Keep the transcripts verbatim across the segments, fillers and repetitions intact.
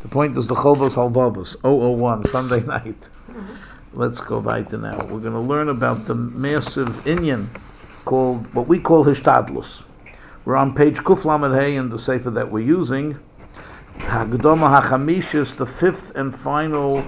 The point is the Chovos Halvavos, oh oh one, Sunday night. Let's go weiter now. We're going to learn about the massive inyan called, what we call Hishtadlus. We're on page Kuf Lamed Hey in the sefer that we're using. Hagdoma HaChamishis, the fifth and final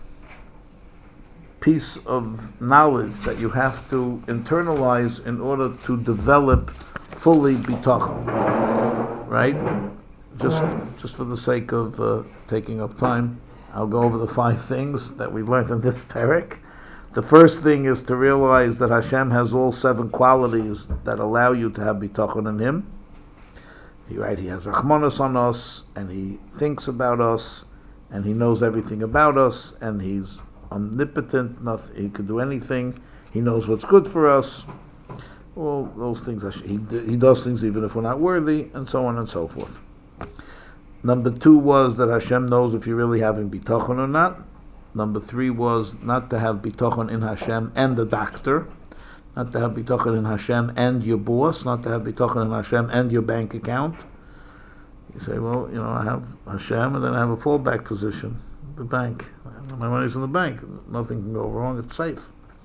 piece of knowledge that you have to internalize in order to develop fully bitachon. Right? Just just for the sake of uh, taking up time, I'll go over the five things that we learned in this parak. The first thing is to realize that Hashem has all seven qualities that allow you to have bitachon in Him. He, right, he has rachmanos on us, and He thinks about us, and He knows everything about us, and He's omnipotent. Nothing, He can do anything. He knows what's good for us. All those things. He He does things even if we're not worthy, and so on and so forth. Number two was that Hashem knows if you're really having bitachon or not. Number three was not to have bitachon in Hashem and the doctor, not to have bitachon in Hashem and your boss, not to have bitachon in Hashem and your bank account. You say, well, you know, I have Hashem and then I have a fallback position, the bank. My money's in the bank. Nothing can go wrong. It's safe.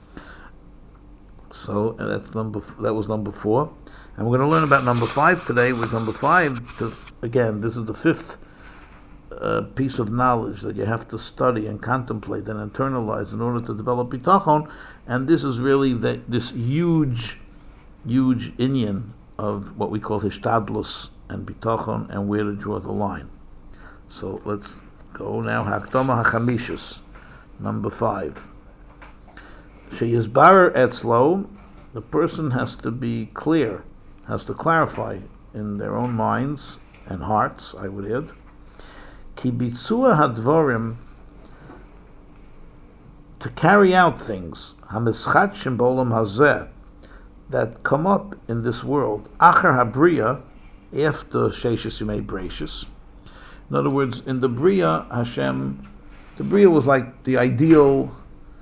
So that's number. That was number four. And we're going to learn about number five today. With number five, to, again, this is the fifth uh, piece of knowledge that you have to study and contemplate and internalize in order to develop bitachon. And this is really the, this huge, huge inyan of what we call hishtadlus and bitachon and where to draw the line. So let's go now. Hakdama hachamishus, number five. Sheyizbarer etzlo, the person has to be clear, has to clarify in their own minds and hearts, I would add, ki bitzua hadvarim, to carry out things, hamischatshim b'olam hazeh, that come up in this world, achar habriya, after sheishis yimei breishis. In other words, in the Bria, Hashem, the Bria was like the ideal,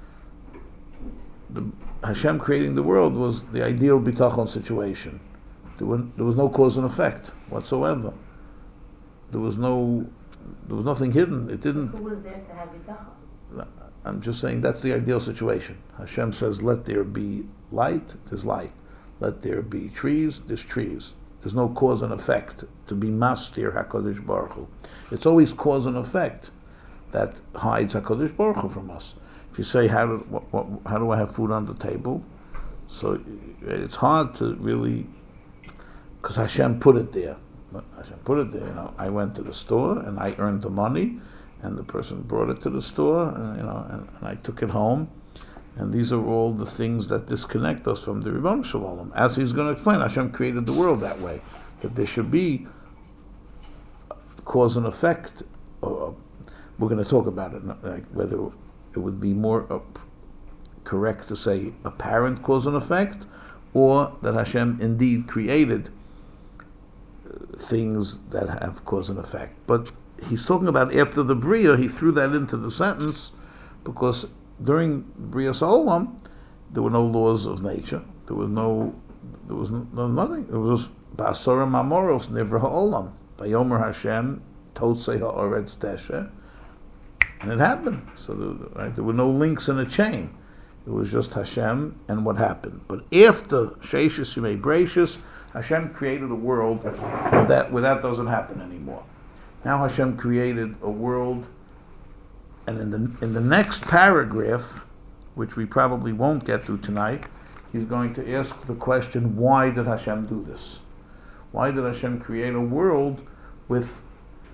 the Hashem creating the world was the ideal bitachon situation. There, were, there was no cause and effect whatsoever. There was no, there was nothing hidden. It didn't. Who was there to have bitachon? I'm just saying that's the ideal situation. Hashem says, "Let there be light." There's light. Let there be trees. There's trees. There's no cause and effect to be mastir Hakadosh Baruch Hu. It's always cause and effect that hides Hakadosh Baruch Hu from us. If you say, "How do what, what, how do I have food on the table?" So it's hard to really, because Hashem put it there. Hashem put it there. You know, I went to the store and I earned the money, and the person brought it to the store, and, you know, and, and I took it home. And these are all the things that disconnect us from the Ribono Shel Olam. As he's going to explain, Hashem created the world that way, that there should be cause and effect. Or, we're going to talk about it, like whether it would be more uh, correct to say apparent cause and effect, or that Hashem indeed created uh, things that have cause and effect. But he's talking about after the Bria, he threw that into the sentence because during Bria Olam, there were no laws of nature. There was no, there was no nothing. It was Ba'asora Mamoros Nivra Ha'olam. Vayomer Hashem Totzei Ha'oretz Teshe, and it happened. So there, right, there were no links in a chain. It was just Hashem and what happened. But after Sheishis Yimei Breishis, Hashem created a world where that where that doesn't happen anymore. Now Hashem created a world. And in the in the next paragraph, which we probably won't get to tonight, he's going to ask the question, why did Hashem do this? Why did Hashem create a world with...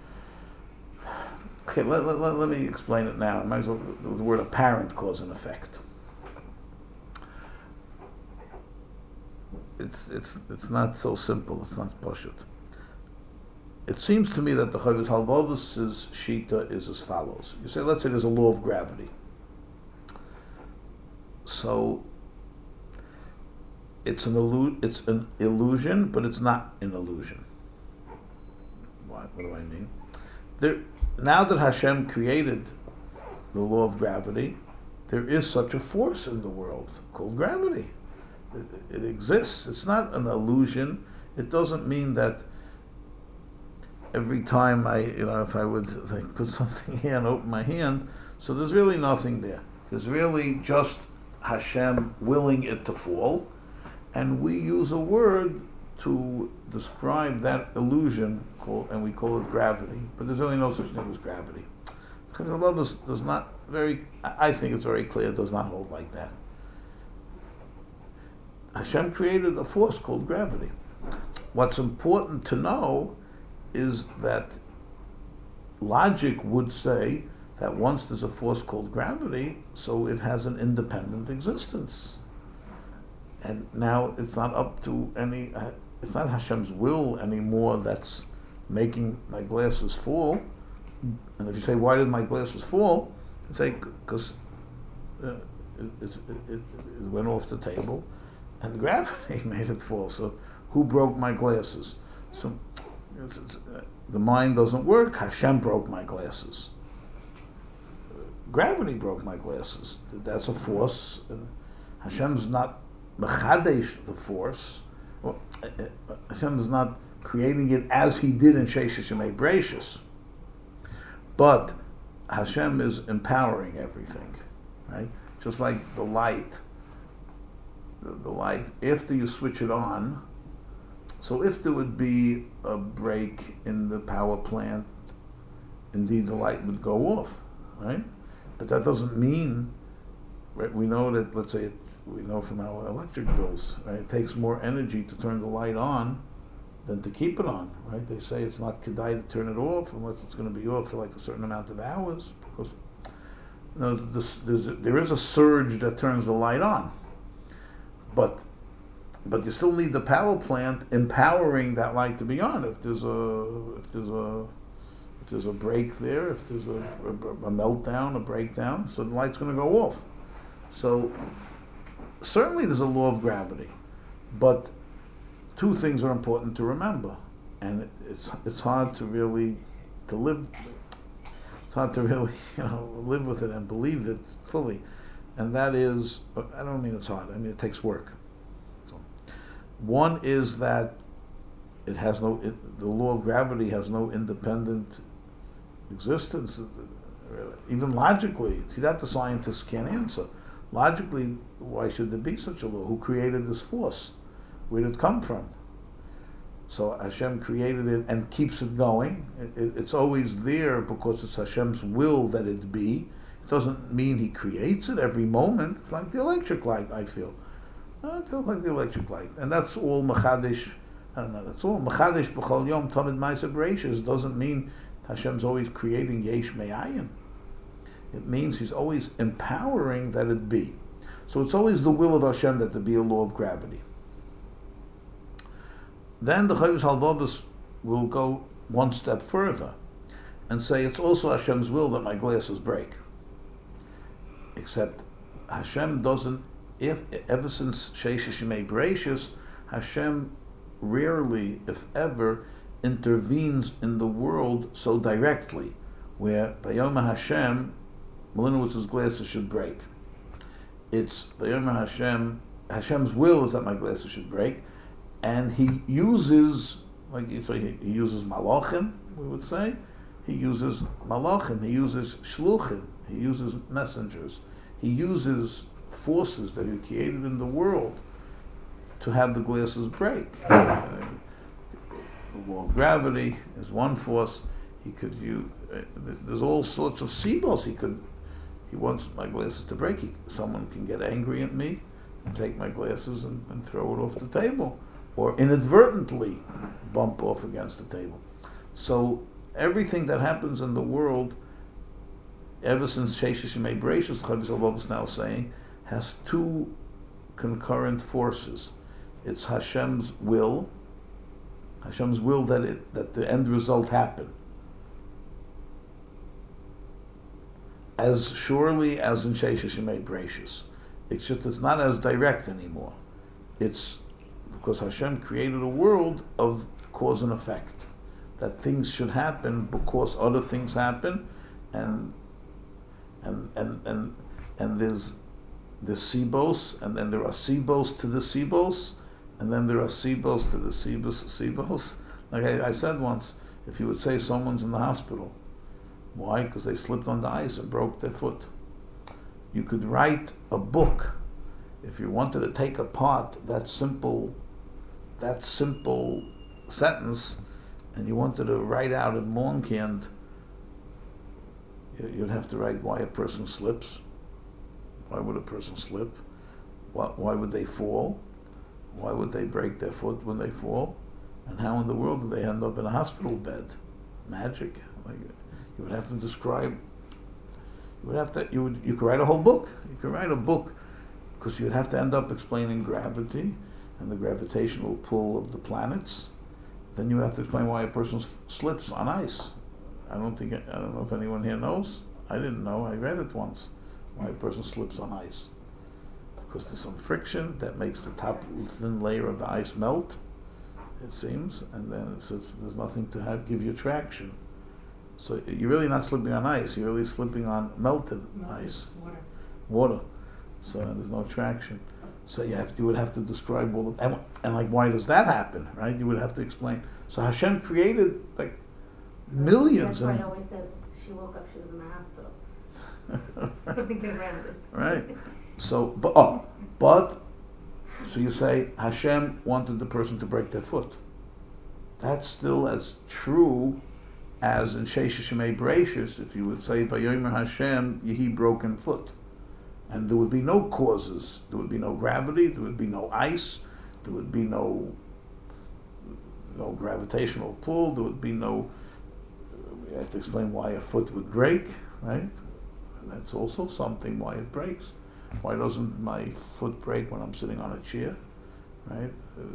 Okay, let, let, let, let me explain it now. I might as well, the word apparent cause and effect. It's it's it's not so simple, it's not pashut. It seems to me that the Chovos Halvavos' shita is as follows. You say, let's say there's a law of gravity. So it's an illu- it's an illusion, but it's not an illusion. What, what do I mean? There, now that Hashem created the law of gravity, there is such a force in the world called gravity. It, it exists. It's not an illusion. It doesn't mean that every time I, you know, if I would like, put something here and open my hand, so there's really nothing there. There's really just Hashem willing it to fall, and we use a word to describe that illusion, called, and we call it gravity. But there's really no such thing as gravity. Chazal does not very, I think it's very clear, does not hold like that. Hashem created a force called gravity. What's important to know is that logic would say that once there's a force called gravity, so it has an independent existence. And now it's not up to any, it's not Hashem's will anymore that's making my glasses fall. And if you say, why did my glasses fall? You say, because uh, it, it, it, it went off the table and gravity made it fall. So who broke my glasses? So it's, it's, uh, the mind doesn't work. Hashem broke my glasses. Uh, gravity broke my glasses. That's a force. And Hashem's not mechadesh the force. Well, uh, uh, Hashem is not creating it as He did in Sheishes Yemei Breishis. But Hashem is empowering everything, right? Just like the light. The, the light, after you switch it on, so if there would be a break in the power plant, indeed the light would go off, right? But that doesn't mean, right? We know that, let's say, it, we know from our electric bills, right? It takes more energy to turn the light on than to keep it on, right? They say it's not kedai to turn it off unless it's going to be off for like a certain amount of hours, because you know, this, there's a, there is a surge that turns the light on, but but you still need the power plant empowering that light to be on. If there's a if there's a if there's a break there, if there's a, a, a meltdown, a breakdown, so the light's going to go off. So certainly there's a law of gravity, but two things are important to remember, and it, it's it's hard to really to live. It's hard to really you know live with it and believe it fully, and that is, I don't mean it's hard. I mean it takes work. So, one is that it has no it, the law of gravity has no independent existence, even logically. See, that the scientists can't answer. Logically, why should there be such a law? Who created this force? Where did it come from? So Hashem created it and keeps it going. It, it, it's always there because it's Hashem's will that it be. It doesn't mean He creates it every moment. It's like the electric light, I feel. I feel like the electric light. And that's all Machadish. I don't know, that's all. Machadish b'chol yom tamid ma'aseh bereishis doesn't mean Hashem's always creating yesh me'ayin. It means He's always empowering that it be. So it's always the will of Hashem that there be a law of gravity. Then the Chayyus Halvavos will go one step further and say it's also Hashem's will that my glasses break. Except Hashem doesn't, if ever since Sheishes Yemei Breishis, Hashem rarely, if ever, intervenes in the world so directly, where Vayoma Hashem, Malinowitz's glasses should break. It's Vayoma Hashem, Hashem's will is that my glasses should break, and He uses, like you say, He uses malachim, we would say. He uses malachim, He uses shluchim, He uses messengers, He uses forces that He created in the world to have the glasses break. Uh, the law of gravity is one force. He could use, uh, there's all sorts of sibos. He could, He wants my glasses to break. He, someone can get angry at me and take my glasses and, and throw it off the table, or inadvertently bump off against the table. So everything that happens in the world, ever since Sheishes Yemei Breishis, Chavis Halvavos is now saying, has two concurrent forces. It's Hashem's will, Hashem's will that it that the end result happen, as surely as in Sheishes Yemei Breishis. It's just it's not as direct anymore. It's because Hashem created a world of cause and effect, that things should happen because other things happen, and and and and and there's the sibos, and then there are sibos to the sibos, and then there are sibos to the sibos sibos. Like I, I said once, If you would say someone's in the hospital, why? Because they slipped on the ice and broke their foot. You could write a book if you wanted to take apart that simple, that simple sentence, and you wanted to write out in longhand. You'd have to write why a person slips. Why would a person slip? Why, why would they fall? Why would they break their foot when they fall? And how in the world do they end up in a hospital bed? Magic. Like, you would have to describe. You would have to. You would. You could write a whole book. You could write a book because you'd have to end up explaining gravity and the gravitational pull of the planets. Then you have to explain why a person slips on ice. I don't think. I don't know if anyone here knows. I didn't know. I read it once. Why a person slips on ice? Because there's some friction that makes the top thin layer of the ice melt, it seems, and then it's, it's, there's nothing to have give you traction. So you're really not slipping on ice. You're really slipping on melted, melted ice, water. water. So there's no traction. So you have you would have to describe all of, and, and like why does that happen, right? You would have to explain. So Hashem created like millions. That's why it always says she woke up, she was in the hospital. Get around it. Right. So, but oh, but so you say Hashem wanted the person to break their foot. That's still as true as in Shesha Shemei Bereshis, if you would say Vayomer Hashem Yehi broken foot, and there would be no causes. There would be no gravity. There would be no ice. There would be no no gravitational pull. There would be no. We have to explain why a foot would break, right? That's also something why it breaks. Why doesn't my foot break when I'm sitting on a chair, right?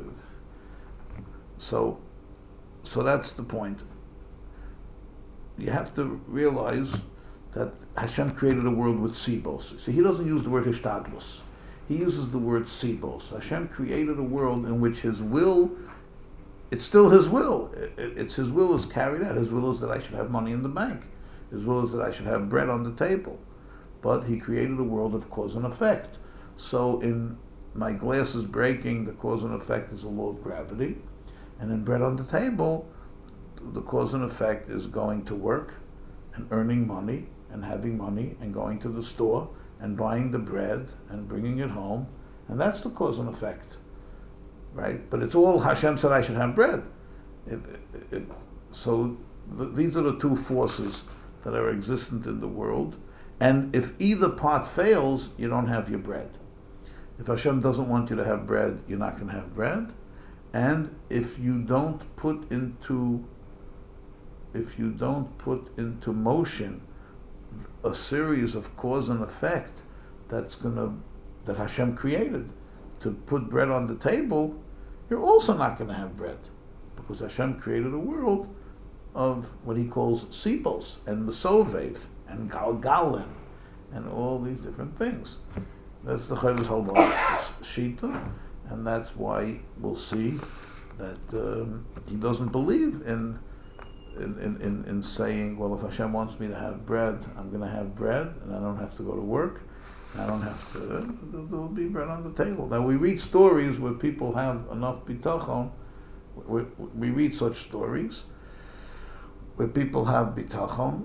So, so that's the point. You have to realize that Hashem created a world with sibos. See, he doesn't use the word hishtadlus. He uses the word sibos. Hashem created a world in which His will, it's still His will. It, it, it's His will is carried out. His will is that I should have money in the bank. His will is that I should have bread on the table. But He created a world of cause and effect. So in my glasses breaking, the cause and effect is a law of gravity. And in bread on the table, the cause and effect is going to work and earning money and having money and going to the store and buying the bread and bringing it home. And that's the cause and effect. Right? But it's all Hashem said I should have bread. If, if, so the, these are the two forces that are existent in the world, and if either part fails, you don't have your bread. If Hashem doesn't want you to have bread, you're not going to have bread, and if you don't put into if you don't put into motion a series of cause and effect that's going to that Hashem created to put bread on the table, you're also not going to have bread, because Hashem created a world of what He calls sibos and mesovev and galgalin and all these different things. That's the Chovos HaLevavos Shita, and that's why we'll see that um, he doesn't believe in in, in in saying, well, if Hashem wants me to have bread, I'm going to have bread, and I don't have to go to work, I don't have to, there will be bread on the table. Now we read stories where people have enough bitachon, we, we read such stories, where people have bitachon.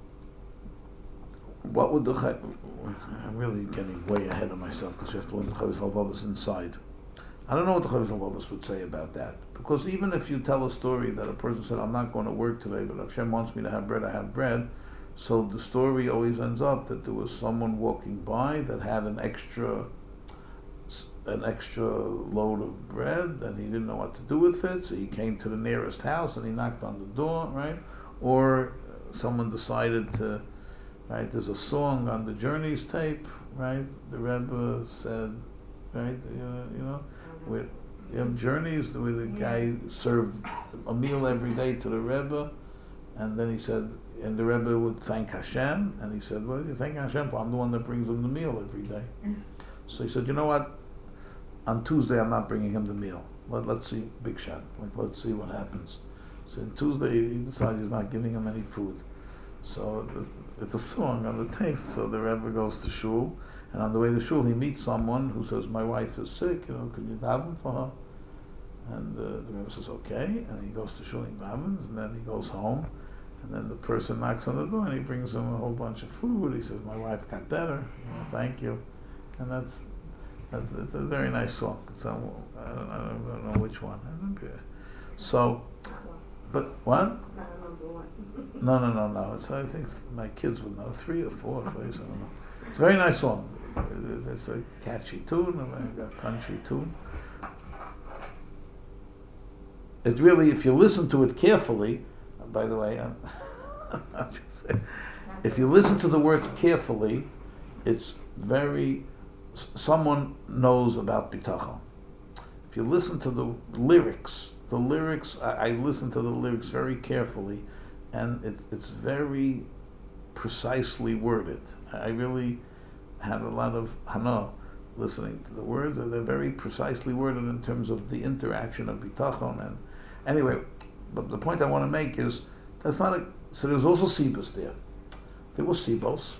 What would the I'm really getting way ahead of myself because we have to learn the Chovos HaLevavos inside. I don't know what the Chovos HaLevavos would say about that, because even if you tell a story that a person said, I'm not going to work today, but if Hashem wants me to have bread, I have bread, so the story always ends up that there was someone walking by that had an extra an extra load of bread and he didn't know what to do with it, so he came to the nearest house and he knocked on the door, right? Or someone decided to, right, there's a song on the Journeys tape, right? The Rebbe said, right, you, you know, where you have Journeys where the guy served a meal every day to the Rebbe, and then he said, and the Rebbe would thank Hashem, and he said, well, you thank Hashem for I'm the one that brings him the meal every day. So he said, you know what? On Tuesday, I'm not bringing him the meal. Let, let's see, big shot. Like, let's see what happens. So on Tuesday, he decides he's not giving him any food. So it's a song on the tape. So the Rebbe goes to shul, and on the way to shul, he meets someone who says, "My wife is sick. You know, can you daven for her?" And uh, the Rebbe says, okay, and he goes to Shuling Bavins, and then he goes home, and then the person knocks on the door, and he brings him a whole bunch of food. He says, my wife got better, you know, thank you. And that's, that's it's a very nice song. So, I don't, I don't know which one. I don't know. So, but what? No, no, no, no. It's, I think my kids would know, three or four, please, I don't know. It's a very nice song. It, it's a catchy tune, and a country tune. It really, if you listen to it carefully, by the way, I'm, I'm just saying, if you listen to the words carefully, it's very, someone knows about bitachon. If you listen to the lyrics, the lyrics, I, I listen to the lyrics very carefully, and it's it's very precisely worded. I really had a lot of hana listening to the words, and they're very precisely worded in terms of the interaction of bitachon. And anyway, but the point I want to make is that's not a. So there's also sibos there. There were sibos.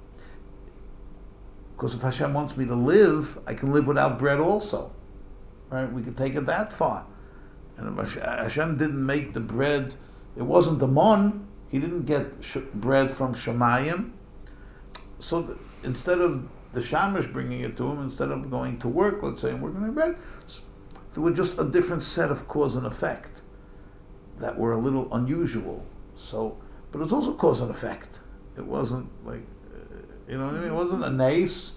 Because if Hashem wants me to live, I can live without bread also. Right? We could take it that far. And if Hashem didn't make the bread, it wasn't the mon. He didn't get sh- bread from Shemayim. So th- instead of the Shamash bringing it to him, instead of going to work, let's say, and working on bread, there were just a different set of cause and effect that were a little unusual. So, but it's also cause and effect. It wasn't like, uh, you know what I mean? It wasn't a nace.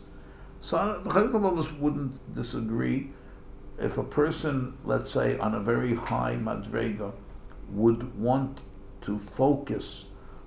So the Chayim of us wouldn't disagree if a person, let's say, on a very high madrega, would want to focus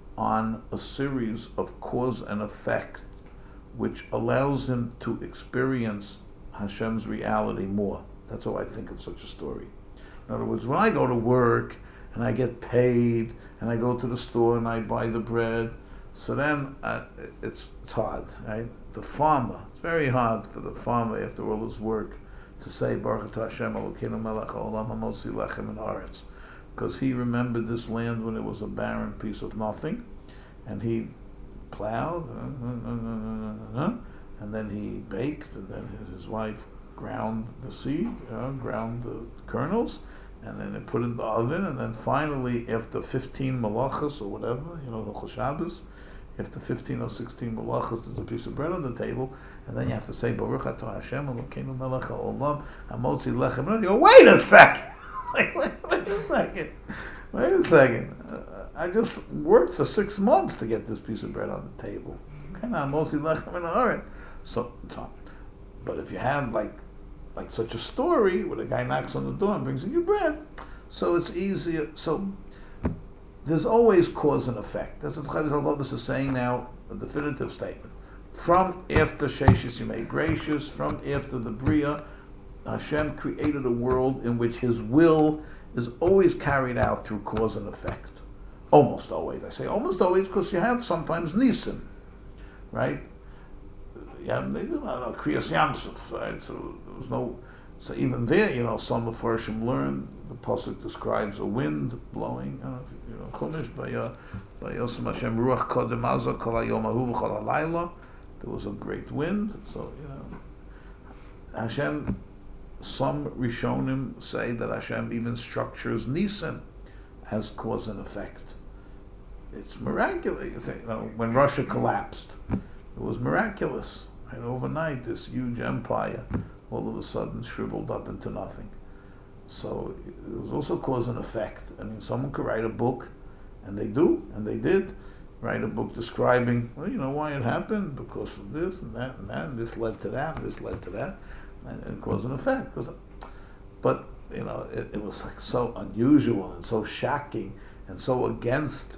on a series of cause and effect, which allows him to experience Hashem's reality more. That's how I think of such a story. In other words, when I go to work and I get paid and I go to the store and I buy the bread, so then uh, it's, it's hard, right? The farmer, it's very hard for the farmer after all his work to say Baruch Atah Hashem Elokeinu melech haolam hamotzi lechem min haaretz, because he remembered this land when it was a barren piece of nothing, and he plowed, uh, uh, uh, uh, uh, and then he baked, and then his wife ground the seed, uh, ground the kernels, and then they put it in the oven, and then finally, after fifteen malachas or whatever, you know, Hilchos Shabbos, after fifteen or sixteen malachas, there's a piece of bread on the table, and then you have to say Baruch Atah Hashem Elokeinu melech haolam hamotzi lechem. And you go, wait a second, like, wait, wait a second, wait a second. Uh, I just worked for six months to get this piece of bread on the table. Okay, now hamotzi lechem min haaretz. So, so, but if you have like like such a story where the guy knocks on the door and brings in your bread, so it's easier. So there's always cause and effect. That's what Chayv Halvavas is saying now, a definitive statement. From after Sheshis Yimei Bereishis, from after the Bria, Hashem created a world in which His will is always carried out through cause and effect. Almost always. I say almost always because you have sometimes Nisim, right? Yeah, they did not know Kriyas Yamsuf, right? So there was no. So even there, you know, some Mefarshim learned the pasuk describes a wind blowing. Uh, you know, Chumash by by Yosem Hashem Ruach Kodem Azah Kol Hayom Ahu V'Chol Halayla. There was a great wind. So you know, Hashem. Some Rishonim say that Hashem even structures Nisim as cause and effect. It's miraculous. You say, you know, when Russia collapsed, it was miraculous. And overnight, this huge empire all of a sudden shriveled up into nothing. So it was also cause and effect. I mean, someone could write a book, and they do, and they did, write a book describing, well, you know, why it happened, because of this and that and that, and this led to that, and this led to that, and, and cause and effect. But, you know, it, it was like so unusual and so shocking and so against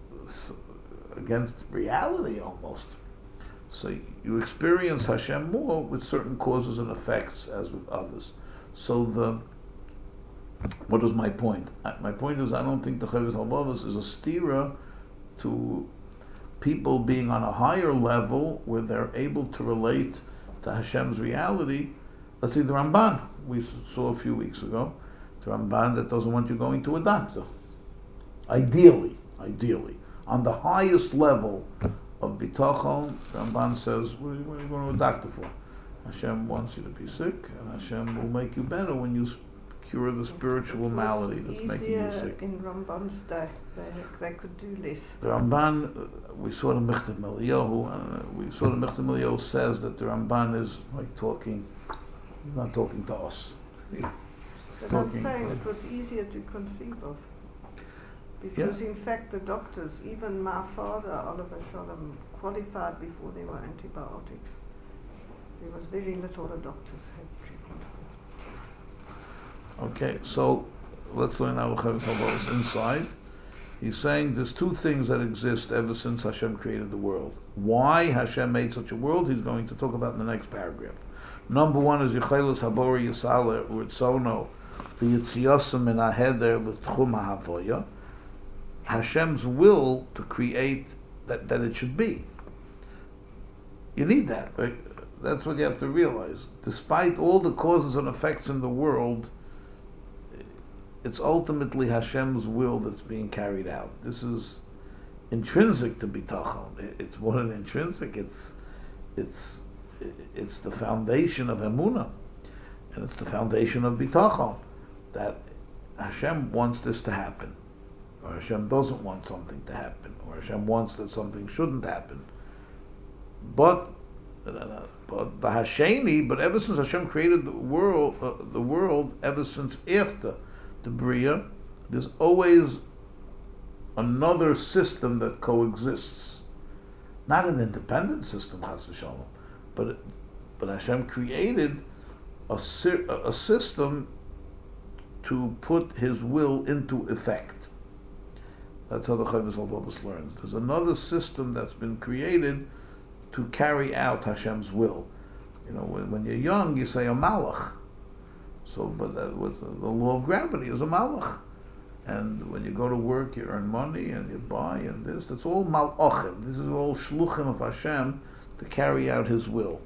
against reality almost. So you experience Hashem more with certain causes and effects as with others. So the what is my point? My point is I don't think the Chovos Halevavos is a stira to people being on a higher level where they're able to relate to Hashem's reality. Let's see the Ramban we saw a few weeks ago. The Ramban that doesn't want you going to a doctor. Ideally, ideally, on the highest level of bitachon, Ramban says, what are, you, what are you going to a doctor for? Hashem wants you to be sick, and Hashem will make you better when you cure the spiritual malady that's making you sick. In Ramban's day, they, they could do less. The Ramban, uh, we saw the Michtav Eliyahu, and uh, we saw the Michtav Eliyahu says that the Ramban is like talking, he's not talking to us. He's But I'm talking saying to- it was easier to conceive of. Because Yeah. in fact the doctors, even my father, Oliver Shalom, qualified before there were antibiotics. There was very little the doctors had treatment for. Okay, so let's learn now what's inside. He's saying there's two things that exist ever since Hashem created the world. Why Hashem made such a world, he's going to talk about in the next paragraph. Number one is Yechelus Habori Yisale Urtsono V'Yitziyosem Min HaHeder L'Tchum HaHavoya. Hashem's will to create that, that it should be. You need that, right? That's what you have to realize. Despite all the causes and effects in the world, it's ultimately Hashem's will that's being carried out. This is intrinsic to bitachon. It's more than intrinsic. It's it's it's the foundation of emunah, and it's the foundation of bitachon that Hashem wants this to happen, or Hashem doesn't want something to happen, or Hashem wants that something shouldn't happen. But but the Hashemi, but ever since Hashem created the world, uh, the world, ever since after the Bria, there's always another system that coexists. Not an independent system, Chas v'Shalom, but but Hashem created a, a system to put His will into effect. That's how the Chovos HaLevavos learns. There's another system that's been created to carry out Hashem's will. You know, when, when you're young, you say a malach. So, but that was the law of gravity is a malach. And when you go to work, you earn money and you buy and this. That's all malachim. This is all shluchim of Hashem to carry out His will.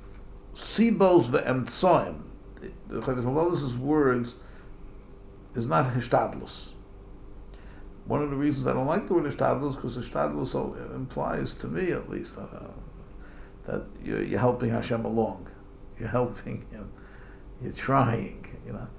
Sibos ve'emtsoim. The Chovos HaLevavos' words is not hishtadlus. One of the reasons I don't like the word hishtadlus because hishtadlus so implies, to me at least, uh, that you're, you're helping Hashem along. You're helping Him. You're trying, you know.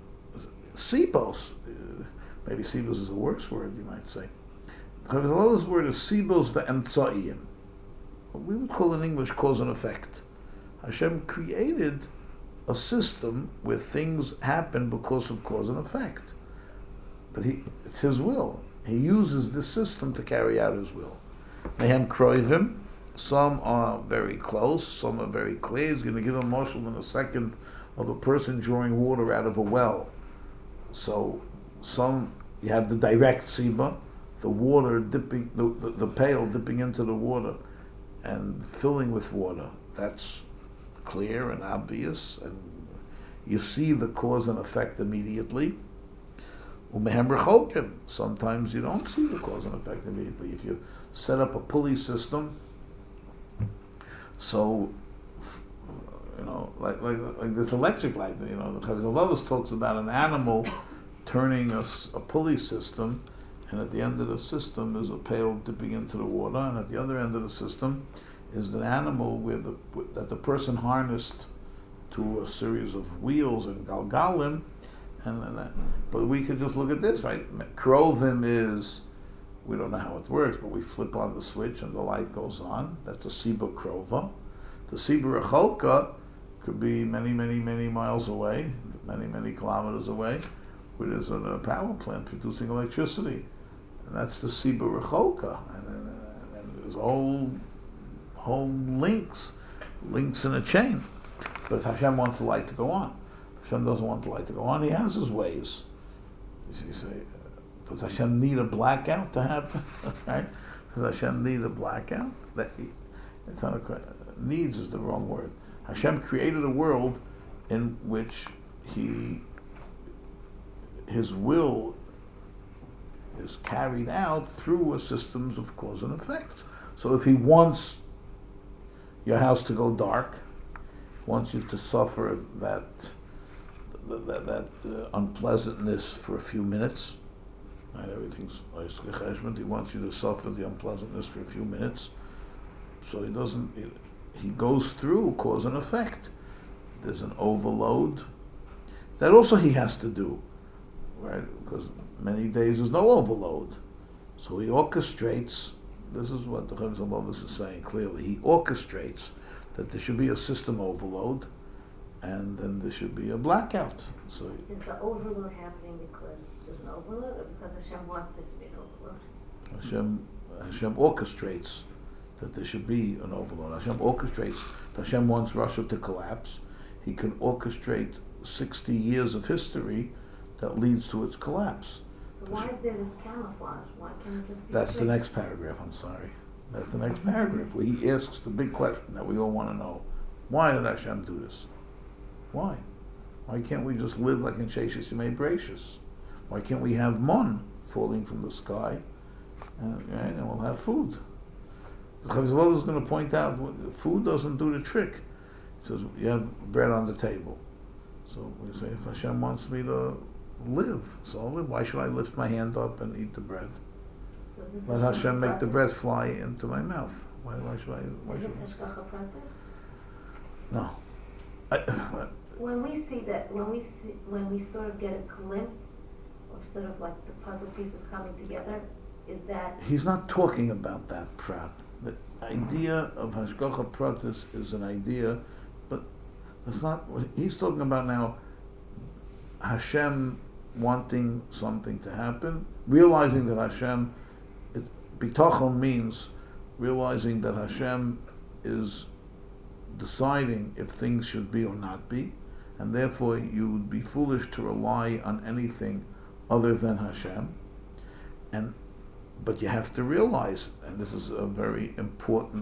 Sibos, uh, maybe sibos is a worse word, you might say. The Chovos HaLevavos' word is sibos ve'emtsoim. What we would call in English cause and effect. Hashem created a system where things happen because of cause and effect. But he, it's His will. He uses this system to carry out His will. Mehem kroivim. Some are very close. Some are very clear. He's going to give a mashal in a second of a person drawing water out of a well. So some you have the direct siba, the water dipping, the, the, the pail dipping into the water and filling with water. That's clear and obvious, and you see the cause and effect immediately. Sometimes you don't see the cause and effect immediately. If you set up a pulley system, so you know, like like, like this electric light, you know, the Chovos HaLevavos talks about an animal turning a, a pulley system, and at the end of the system is a pail dipping into the water, and at the other end of the system is an animal where the that the person harnessed to a series of wheels and galgalim. And, and that, but we could just look at this, right? Krovim is, we don't know how it works, but we flip on the switch and the light goes on. That's a Siba Krova. The Siba Recholka could be many, many, many miles away, many, many kilometers away, where there's a, a power plant producing electricity. And that's the Siba Recholka. And, and, and there's whole, whole links, links in a chain. But Hashem wants the light to go on. Hashem doesn't want the light to go on. He has His ways. You say, does Hashem need a blackout to happen? Right? Does Hashem need a blackout? That he, it's not a, needs is the wrong word. Hashem created a world in which He, His will is carried out through a systems of cause and effect. So if He wants your house to go dark, wants you to suffer that that, that uh, unpleasantness for a few minutes. Right, everything's he wants you to suffer the unpleasantness for a few minutes. So he doesn't. He goes through cause and effect. There's an overload. that also he has to do, right? Because many days there's no overload. So he orchestrates, this is what the Chaim is saying clearly, he orchestrates that there should be a system overload, and then there should be a blackout. So is the overload happening because there's an overload, or because Hashem wants there to be an overload? Hashem, Hashem orchestrates that there should be an overload. Hashem orchestrates, if Hashem wants Russia to collapse, he can orchestrate sixty years of history that leads to its collapse. So why is there this camouflage? Why can't it just be That's straight? the next paragraph, I'm sorry. That's the next paragraph where he asks the big question that we all want to know. Why did Hashem do this? Why? Why can't we just live like in Sheshis Yemei Bereshis? Why can't we have mon falling from the sky, and, right, and we'll have food? The Chaim is going to point out food doesn't do the trick. He says you have bread on the table. So we say if Hashem wants me to live, so I'll live. Why should I lift my hand up and eat the bread? So is this Let Hashem make the Pratis? bread fly into my mouth. Why, why should I? Why Is should this Hashgacha Pratis? No. I, When we see that, when we see, when we sort of get a glimpse of sort of like the puzzle pieces coming together, is that he's not talking about that prat. The idea of Hashgacha Pratis is an idea, but that's not what he's talking about now. Hashem wanting something to happen, realizing that Hashem, it, bitachon means realizing that Hashem is deciding if things should be or not be, and therefore you would be foolish to rely on anything other than Hashem. And but you have to realize, and this is a very important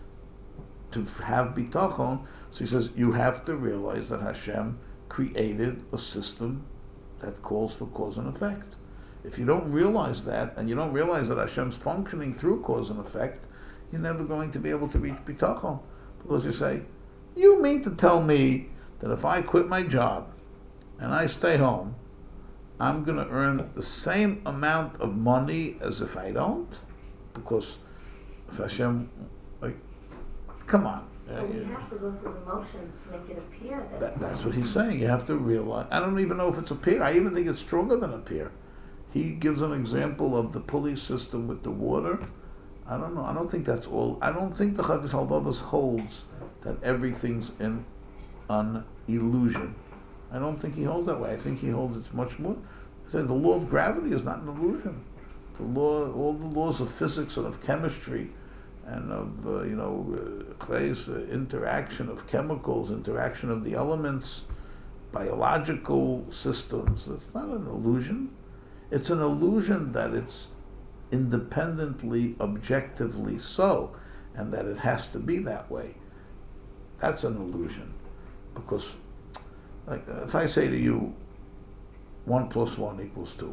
to have bitachon. So he says you have to realize that Hashem created a system that calls for cause and effect. If you don't realize that, and you don't realize that Hashem's functioning through cause and effect, you're never going to be able to reach bitachon. Because you say, you mean to tell me that if I quit my job and I stay home, I'm going to earn the same amount of money as if I don't? Because if Hashem, like, come on. but we have to go through the motions to make it appear that, That, that's what he's saying. You have to realize. I don't even know if it's a peer. I even think it's stronger than a peer. He gives an example of the pulley system with the water. I don't know. I don't think that's all. I don't think the Chavis Halvavas holds that everything's in an illusion. I don't think he holds that way. I think he holds it's much more. He said the law of gravity is not an illusion. The law, all the laws of physics and of chemistry, and of uh, you know, uh, Clay's uh, interaction of chemicals, interaction of the elements, biological systems. It's not an illusion. It's an illusion that it's independently, objectively so, and that it has to be that way. That's an illusion, because, like, uh, if I say to you, one plus one equals two.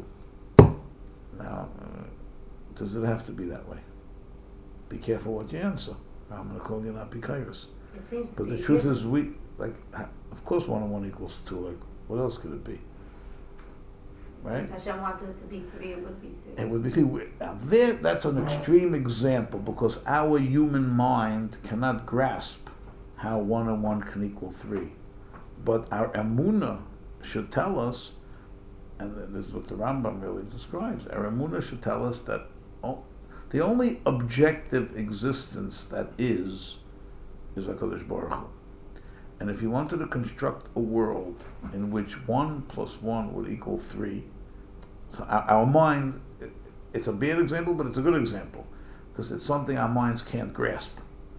Now, uh, does it have to be that way? Be careful what you answer. I'm going to call you not Pikairos. it seems to But be the truth given. is, we like, ha- of course, one and one equals two. Like, what else could it be? Right? If Hashem wanted it to be three, it would be three. It would be three. Now, there, that's an extreme example because our human mind cannot grasp how one and one can equal three. But our Emunah should tell us, and this is what the Rambam really describes, our Emunah should tell us that oh, the only objective existence that is, is HaKadosh Baruch Hu. And if you wanted to construct a world in which one plus one would equal three, so our, our mind, it, it's a bad example, but it's a good example, because it's something our minds can't grasp.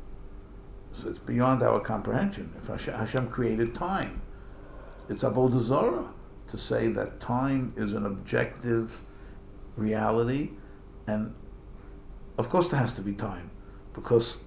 So it's beyond our comprehension. If Hashem, Hashem created time, it's Avodah Zarah to say that time is an objective reality, and of course there has to be time, because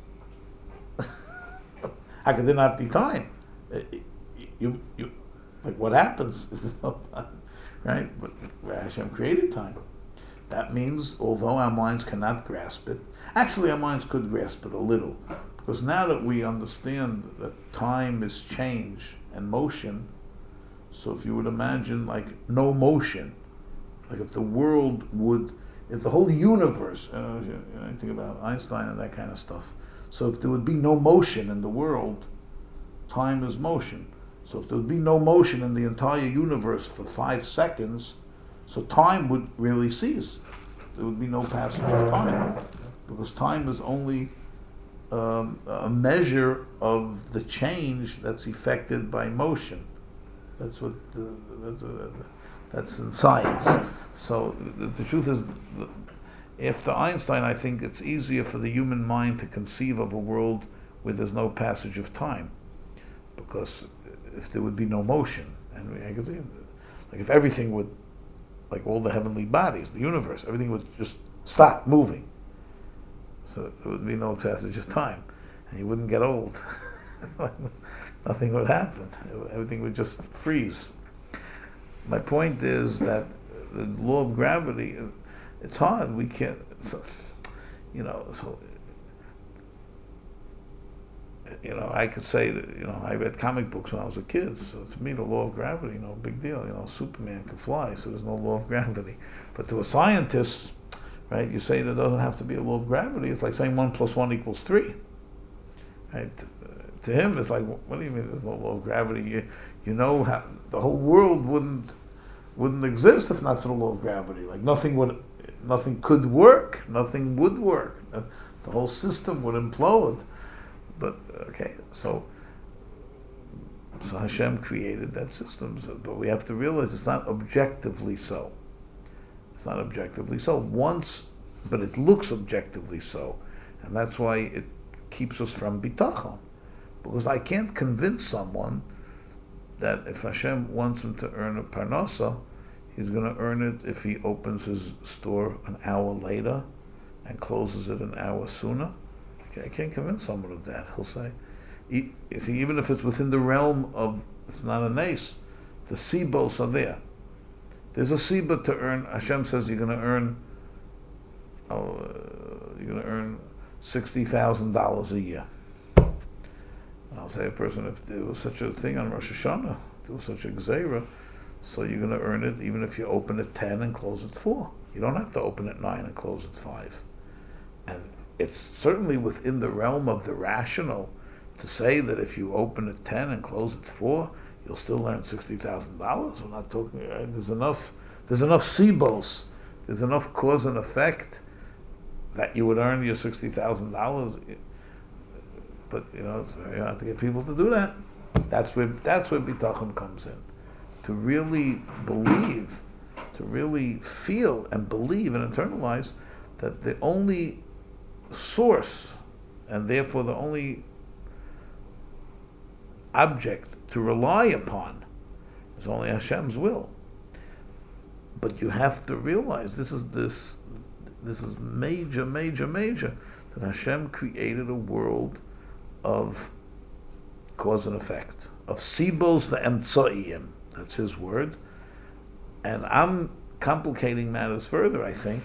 how could there not be time? You, you, like what happens if there's no time, right? But Hashem created time. That means, although our minds cannot grasp it, actually our minds could grasp it a little, because now that we understand that time is change and motion, so if you would imagine like no motion, like if the world would, if the whole universe, you know, you know, think about Einstein and that kind of stuff, so if there would be no motion in the world, time is motion. So if there would be no motion in the entire universe for five seconds, so time would really cease. There would be no passage of time, because time is only um, a measure of the change that's effected by motion. That's what uh, that's, uh, that's in science. So the, the truth is, after Einstein, I think it's easier for the human mind to conceive of a world where there's no passage of time, because if there would be no motion, and we, I can see, like if everything would, like all the heavenly bodies, the universe, everything would just stop moving, so there would be no passage of time, and you wouldn't get old. Nothing would happen. Everything would just freeze. My point is that the law of gravity, it's hard. We can't, so, you know, so, you know, I could say that, you know, I read comic books when I was a kid, so to me the law of gravity, no big deal. You know, Superman can fly, so there's no law of gravity. But to a scientist, right, you say there doesn't have to be a law of gravity, it's like saying one plus one equals three. Right? To him, it's like, what do you mean there's no law of gravity? You, you know, how, the whole world wouldn't wouldn't exist if not for the law of gravity. Like nothing would, nothing could work, nothing would work. The whole system would implode. But okay, so so Hashem created that system, so, but we have to realize it's not objectively so. It's not objectively so. Once, but it looks objectively so, and that's why it keeps us from bitachon. Because I can't convince someone that if Hashem wants him to earn a parnasa, he's going to earn it if he opens his store an hour later and closes it an hour sooner. I can't convince someone of that. He'll say, you see, even if it's within the realm of, it's not a nace, the sibos are there. There's a siba to earn. Hashem says you're going to earn, oh, uh, you're going to earn sixty thousand dollars a year. I'll say a person, if there was such a thing on Rosh Hashanah, if there was such a gzeira, so you're going to earn it even if you open at ten and close at four. You don't have to open at nine and close at five. And it's certainly within the realm of the rational to say that if you open at ten and close at four, you'll still earn sixty thousand dollars. We're not talking, right? There's enough, there's enough sibos, there's enough cause and effect that you would earn your sixty thousand dollars. But, you know, it's very hard to get people to do that. That's where, that's where bitachon comes in. To really believe, to really feel and believe and internalize that the only source, and therefore the only object to rely upon, is only Hashem's will. But you have to realize this is this this is major, major, major, that Hashem created a world of cause and effect, of sibos ve'emtso'im. That's his word. And I'm complicating matters further, I think,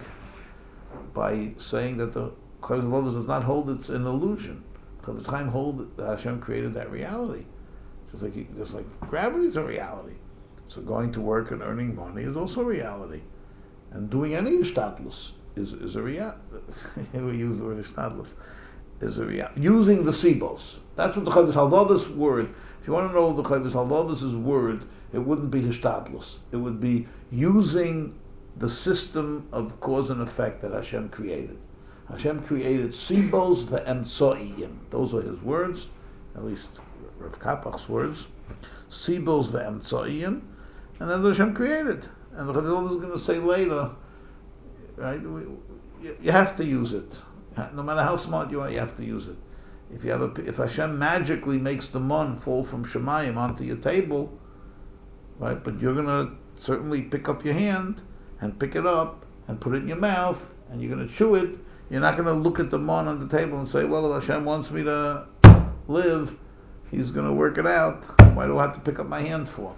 by saying that the Chavis Halodis does not hold it's an illusion. Chavis Chaim hold that Hashem created that reality. Just like he, just like gravity is a reality. So going to work and earning money is also a reality. And doing any ishtatlus is is a reality. We use the word ishtatlus. Is a reality. Using the sibos. That's what the Chavis Halodis word. If you want to know the Chavis Halodis' word, it wouldn't be hishtadlus. It would be using the system of cause and effect that Hashem created. Hashem created sibos ve'emtso'im. Those are his words, at least Rav Kapach's words. Sibos ve'emtso'im, and then Hashem created. And the Chavis is going to say later, right? You, you have to use it. No matter how smart you are, you have to use it. If you have a, if Hashem magically makes the mon fall from Shemayim onto your table, right? But you're going to certainly pick up your hand and pick it up and put it in your mouth and you're going to chew it. You're not going to look at the mon on the table and say, well, if Hashem wants me to live, he's going to work it out. Why do I have to pick up my hand for?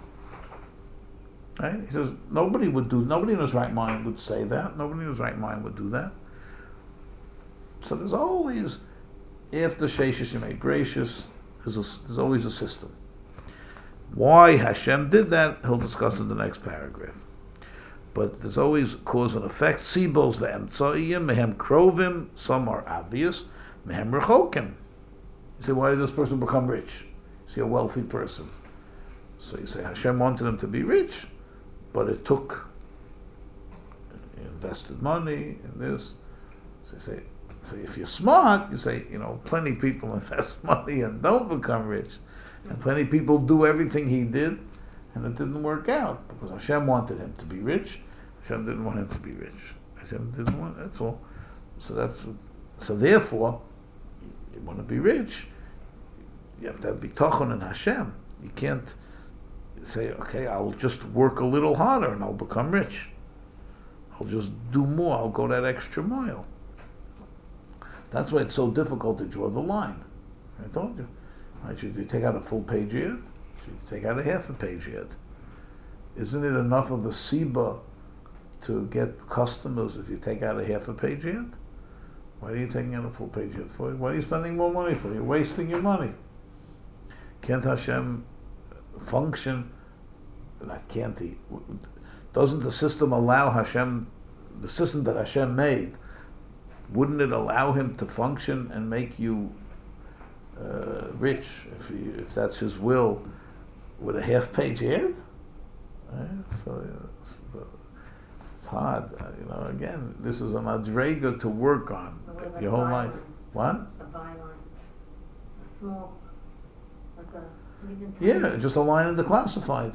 Right? He says, nobody would do, nobody in his right mind would say that. Nobody in his right mind would do that. So there's always, after Sheishis Yemei Gracious, there's, a, there's always a system. Why Hashem did that, he'll discuss in the next paragraph. But there's always cause and effect. Sibos ve'emtso'im, mehem krovim, some are obvious, mehem rechokim. You say, why did this person become rich? Is he a wealthy person? So you say Hashem wanted him to be rich, but it took, he invested money in this. So you say, so if you're smart, you say, you know, plenty of people invest money and don't become rich. And plenty of people do everything he did, and it didn't work out, because Hashem wanted him to be rich. Hashem didn't want him to be rich. Hashem didn't want, that's all. So that's, so therefore, you want to be rich, you have to have bitachon in Hashem. You can't say, okay, I'll just work a little harder and I'll become rich. I'll just do more. I'll go that extra mile. That's why it's so difficult to draw the line. I told you. Right? Should you take out a full page yet? Should you take out a half a page yet? Isn't it enough of a siba to get customers if you take out a half a page yet? Why are you taking out a full page yet for? Why are you spending more money for? You're wasting your money. Can't Hashem function? Not can't he? Doesn't the system allow Hashem, the system that Hashem made, wouldn't it allow him to function and make you uh, rich, if he, if that's his will, with a half page ad? Right? So, it's, so it's hard. Uh, you know, again, this is a madrega to work on your whole life. What? A byline. A small, like a... Yeah, just a line in the classified.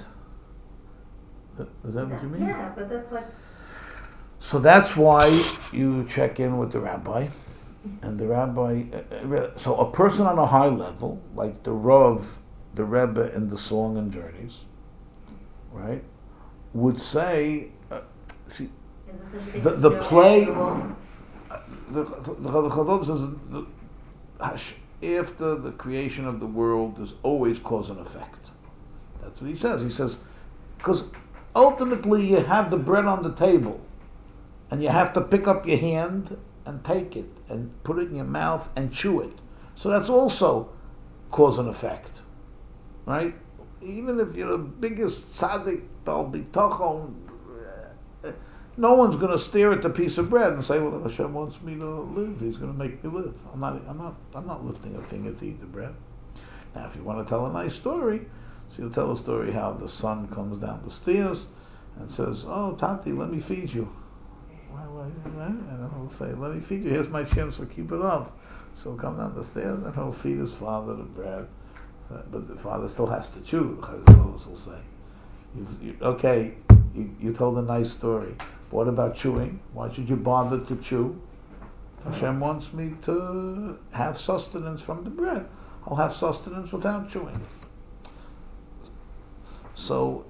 Is that what you mean? Yeah, but that's like... So that's why you check in with the rabbi, and the rabbi... Uh, so a person on a high level, like the Rav, the Rebbe in the Song and Journeys, right, would say... Uh, see, the, the play... Uh, the Chazal says... The, after the creation of the world, there's always cause and effect. That's what he says. He says, because ultimately you have the bread on the table, and you have to pick up your hand and take it, and put it in your mouth and chew it. So that's also cause and effect. Right? Even if you're the biggest tzaddik, bal bitachon, no one's going to stare at the piece of bread and say, "Well, if Hashem wants me to live, He's going to make me live." I'm not, I'm not, I'm not lifting a finger to eat the bread. Now, if you want to tell a nice story, so you'll tell a story how the son comes down the stairs and says, "Oh, Tati, let me feed you." And he'll say, "Let me feed you. Here's my chance to keep it up." So he'll come down the stairs and he'll feed his father the bread, so, but the father still has to chew. The Chazal will say, you, you, "Okay, you, you told a nice story. What about chewing? Why should you bother to chew? Hashem wants me to have sustenance from the bread. I'll have sustenance without chewing." So,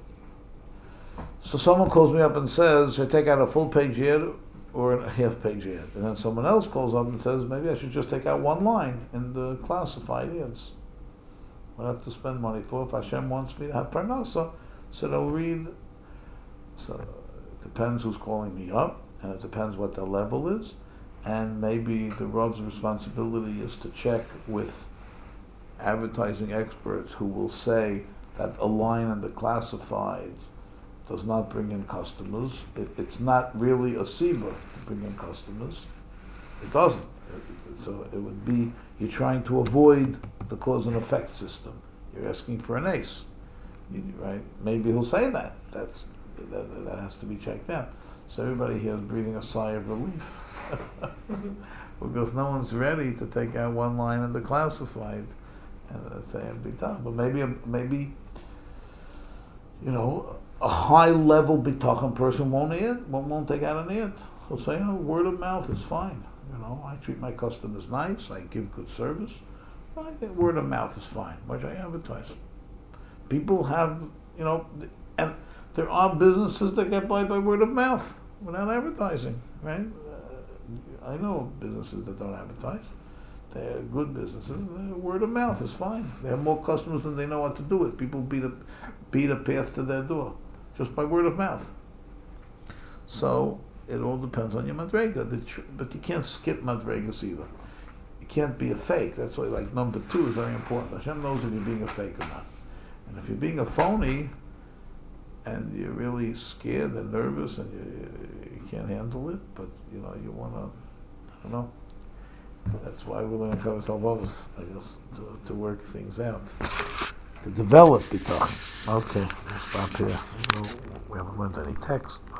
so someone calls me up and says, "Should I take out a full page ad or a half page ad?" And then someone else calls up and says, "Maybe I should just take out one line in the classified ads. What I have to spend money for? If Hashem wants me to have parnasa, so I'll read." So it depends who's calling me up, and it depends what the level is, and maybe the Rav's responsibility is to check with advertising experts who will say that a line in the classifieds does not bring in customers. It, it's not really a siba to bring in customers. It doesn't. It, so it would be, you're trying to avoid the cause and effect system. You're asking for an ace, you, right? Maybe he'll say that. That's That, that has to be checked out. So everybody here is breathing a sigh of relief because no one's ready to take out one line in the classified and uh, say it'd be done. But maybe, maybe, you know, a high level bitachon person won't add, won't, won't take out an ad. He'll say, "You know, word of mouth is fine. You know, I treat my customers nice. I give good service. I think word of mouth is fine. Why should I advertise?" People have, you know, and there are businesses that get by by word of mouth without advertising, right? Uh, I know businesses that don't advertise. They're good businesses. Uh, word of mouth is fine. They have more customers than they know what to do with. People beat a, beat a path to their door just by word of mouth. So it all depends on your madrega. Tr- but you can't skip madregas either. You can't be a fake. That's why, like, number two is very important. Hashem knows if you're being a fake or not. And if you're being a phony, and you're really scared and nervous and you, you can't handle it, but you know, you want to, I don't know. That's why we're learning Chavos Halvavos, I guess, to, to work things out. To develop bitachon. Okay, stop here. Well, we haven't learned any text.